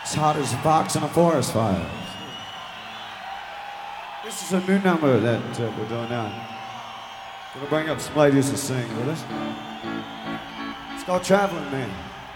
Hot as a fox in a forest fire. This is a new number that we're doing now. Gonna bring up some ladies to sing with us. It's called Traveling Man.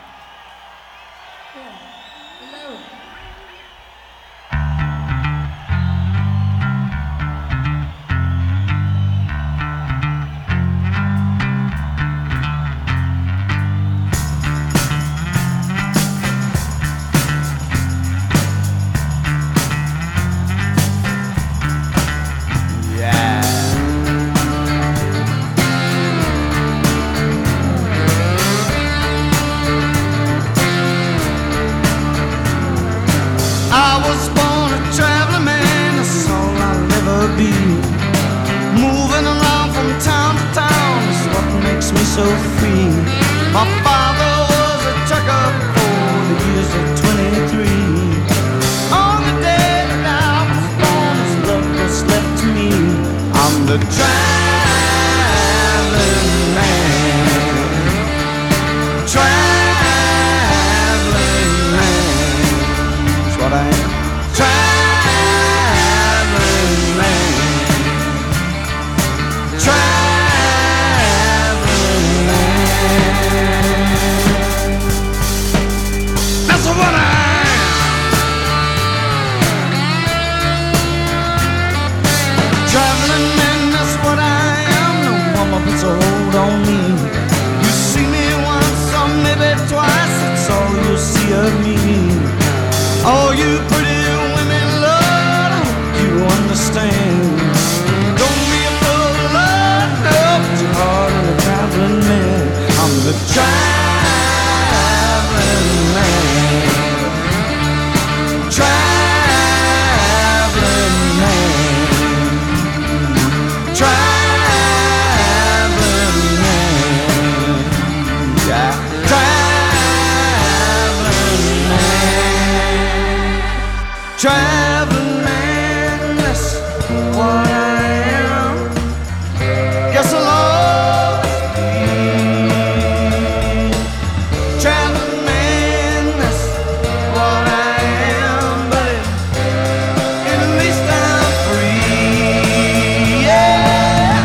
So free. My father was a trucker for the years of 23. On the day that I was born, his love was left to me. I'm the traveling man, traveling man. That's what I am. Traveling man. That's what I am. Traveling man, that's what I am. No woman puts a hold on me. You see me once or maybe twice, that's all you'll see of me. All you pretty women, Lord, I hope you understand. Don't be a fool, Lord, no, put your heart on a traveling man. I'm the traveling man. Traveling man, traveling man, yeah, traveling man, traveling man, that's what I am. Guess I'll always be. Traveling man, that's what I am, but at least I'm free, yeah.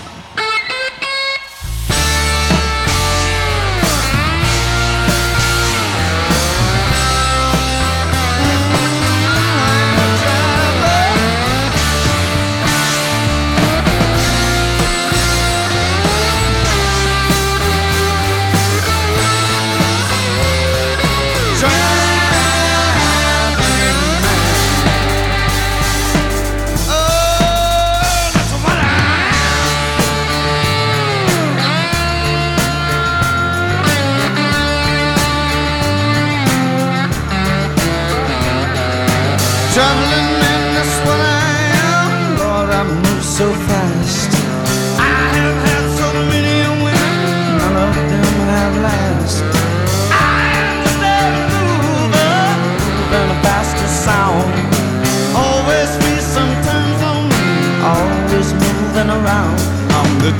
Traveling man, that's what I am. Lord, I move so fast. I have had so many women, none of them have last. I am the steady mover, moving the fastest sound. Always free, sometimes lonely, always moving around. I'm the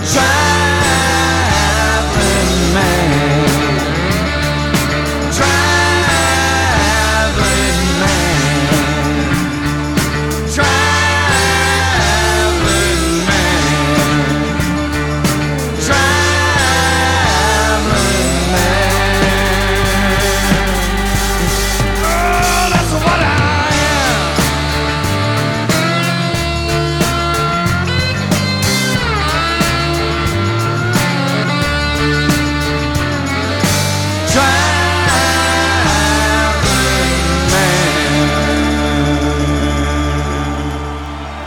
traveling man. Traveling man. Traveling man, traveling man. Oh, that's what I am. Traveling man.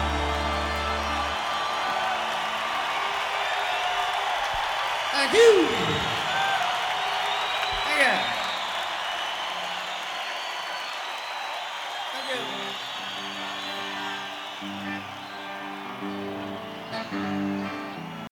Thank you.